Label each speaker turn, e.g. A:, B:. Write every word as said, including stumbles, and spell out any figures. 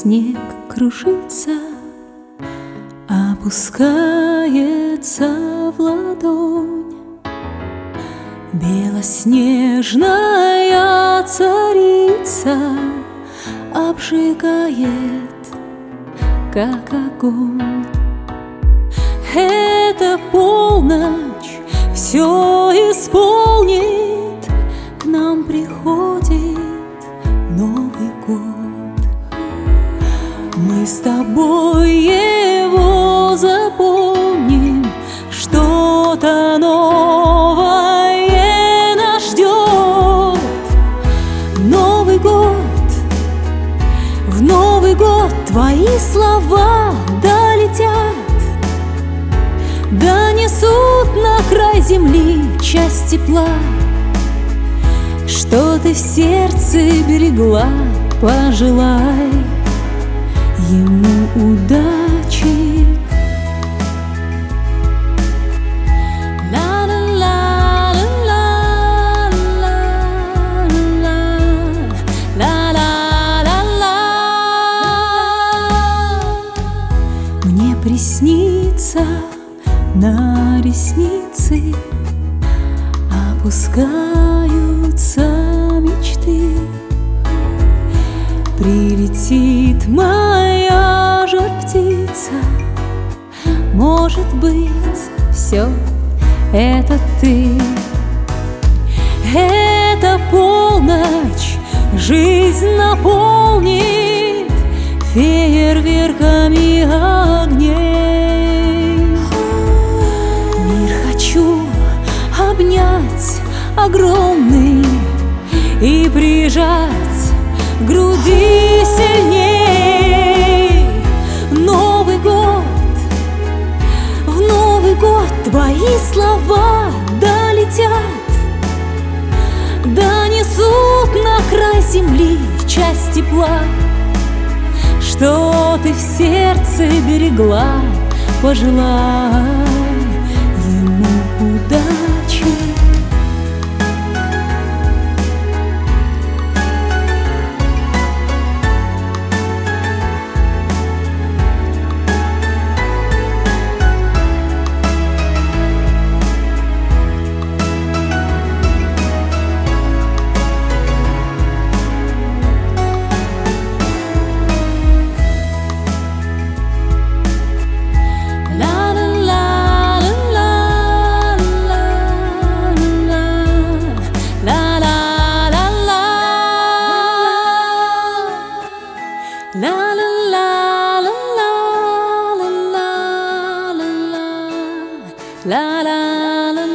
A: снег кружится, опускается в ладонь. Белоснежная царица обжигает, как огонь. Эта полночь все исполнит, к нам приходит Новый год. Мы с тобой его запомним, что-то новое нас ждет. Новый год, в Новый год твои слова долетят, донесут на край земли часть тепла, что ты в сердце берегла. Пожелай ему удачи. Мне приснится, на ресницы опускаются мечты. Прилетит моя жар-птица, может быть, все это ты. Эта полночь жизнь наполнит фейерверками огней. Мир хочу обнять огромный и прижать к груди сильней. Новый год, в Новый год твои слова долетят, донесут на край земли часть тепла, что ты в сердце берегла. Пожелай ему удачи. La la la la la la la la la la la